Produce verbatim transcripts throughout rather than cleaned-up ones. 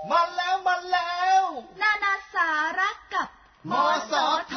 มาแล้วมาแล้วนานาสาระกับมสท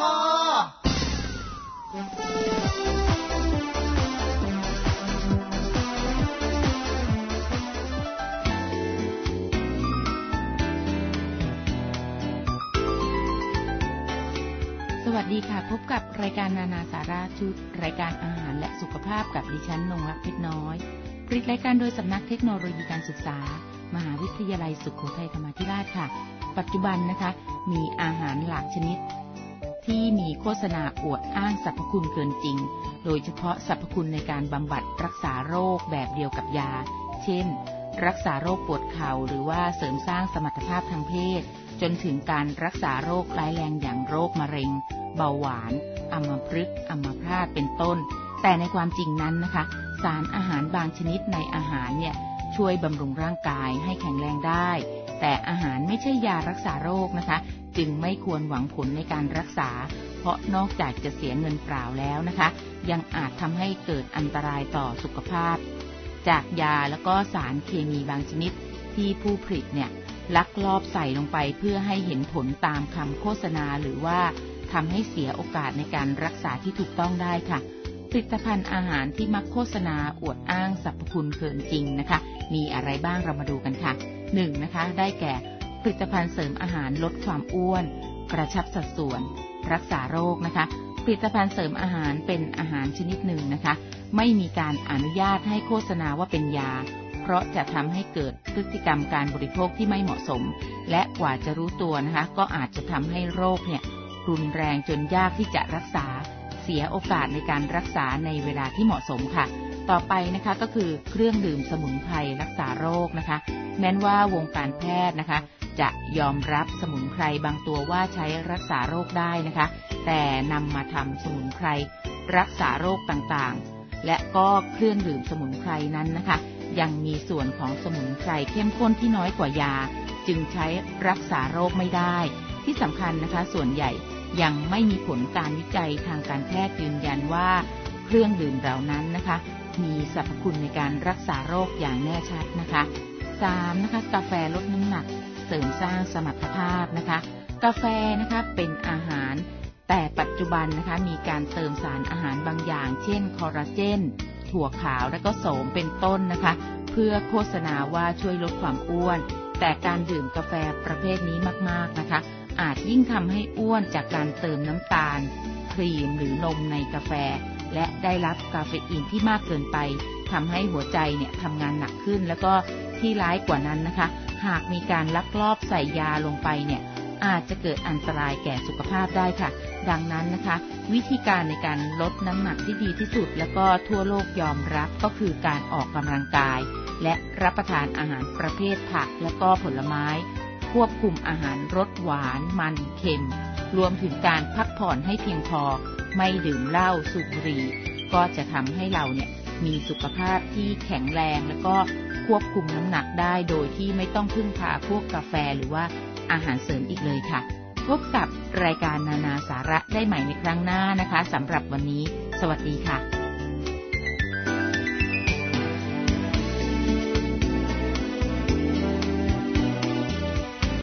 สวัสดีค่ะพบกับรายการนานาสาระชุดรายการอาหารและสุขภาพกับดิฉันนงรักเพชรน้อยผลิตรายการโดยสำนักเทคโนโลยีการศึกษามหาวิทยาลัยสุโขทัยธรรมาธิราชค่ะปัจจุบันนะคะมีอาหารหลากชนิดที่มีโฆษณาอวดอ้างสรรพคุณเกินจริงโดยเฉพาะสรรพคุณในการบำบัดรักษาโรคแบบเดียวกับยาเช่นรักษาโรคปวดเข่าหรือว่าเสริมสร้างสมรรถภาพทางเพศจนถึงการรักษาโรคร้ายแรงอย่างโรคมะเร็งเบาหวานอัมพฤกษ์อัมพาตเป็นต้นแต่ในความจริงนั้นนะคะสารอาหารบางชนิดในอาหารเนี่ยช่วยบำรุงร่างกายให้แข็งแรงได้แต่อาหารไม่ใช่ยารักษาโรคนะคะจึงไม่ควรหวังผลในการรักษาเพราะนอกจากจะเสียเงินเปล่าแล้วนะคะยังอาจทำให้เกิดอันตรายต่อสุขภาพจากยาแล้วก็สารเคมีบางชนิดที่ผู้ผลิตเนี่ยลักลอบใส่ลงไปเพื่อให้เห็นผลตามคำโฆษณาหรือว่าทำให้เสียโอกาสในการรักษาที่ถูกต้องได้ค่ะผลิตภัณฑ์อาหารที่มักโฆษณาอวดอ้างสรรพคุณเกินจริงนะคะมีอะไรบ้างเรามาดูกันค่ะหนึ่งนะคะได้แก่ผลิตภัณฑ์เสริมอาหารลดความอ้วนกระชับสัดส่วนรักษาโรคนะคะผลิตภัณฑ์เสริมอาหารเป็นอาหารชนิดหนึ่งนะคะไม่มีการอนุญาตให้โฆษณาว่าเป็นยาเพราะจะทำให้เกิดพฤติกรรมการบริโภคที่ไม่เหมาะสมและกว่าจะรู้ตัวนะคะก็อาจจะทำให้โรคเนี่ยรุนแรงจนยากที่จะรักษาเสียโอกาสในการรักษาในเวลาที่เหมาะสมค่ะต่อไปนะคะก็คือเครื่องดื่มสมุนไพรรักษาโรคนะคะแม้ว่าวงการแพทย์นะคะจะยอมรับสมุนไพรบางตัวว่าใช้รักษาโรคได้นะคะแต่นำมาทำสมุนไพรรักษาโรคต่างๆและก็เครื่องดื่มสมุนไพรนั้นนะคะยังมีส่วนของสมุนไพรเข้มข้นที่น้อยกว่ายาจึงใช้รักษาโรคไม่ได้ที่สำคัญนะคะส่วนใหญ่ยังไม่มีผลการวิจัยทางการแพทย์ยืนยันว่าเครื่องดื่มเหล่านั้นนะคะมีสรรพคุณในการรักษาโรคอย่างแน่ชัดนะคะสามนะคะกาแฟลดน้ำหนักเสริมสร้างสมรรถภาพนะคะกาแฟนะคะเป็นอาหารแต่ปัจจุบันนะคะมีการเติมสารอาหารบางอย่างเช่นคอลลาเจนถั่วขาวและก็โสมเป็นต้นนะคะเพื่อโฆษณาว่าช่วยลดความอ้วนแต่การดื่มกาแฟประเภทนี้มากๆนะคะอาจยิ่งทำให้อ้วนจากการเติมน้ำตาลครีมหรือนมในกาแฟและได้รับกาเฟอีนที่มากเกินไปทำให้หัวใจเนี่ยทำงานหนักขึ้นแล้วก็ที่ร้ายกว่านั้นนะคะหากมีการลักลอบใส่ยาลงไปเนี่ยอาจจะเกิดอันตรายแก่สุขภาพได้ค่ะดังนั้นนะคะวิธีการในการลดน้ำหนักที่ดีที่สุดแล้วก็ทั่วโลกยอมรับก็คือการออกกำลังกายและรับประทานอาหารประเภทผักและก็ผลไม้ควบคุมอาหารรสหวานมันเค็มรวมถึงการพักผ่อนให้เพียงพอไม่ดื่มเหล้าสูบบุหรี่ก็จะทำให้เราเนี่ยมีสุขภาพที่แข็งแรงแล้วก็ควบคุมน้ำหนักได้โดยที่ไม่ต้องพึ่งพาพวกกาแฟหรือว่าอาหารเสริมอีกเลยค่ะพบกับรายการนานาสาระได้ใหม่ในครั้งหน้านะคะสำหรับวันนี้สวัสดีค่ะ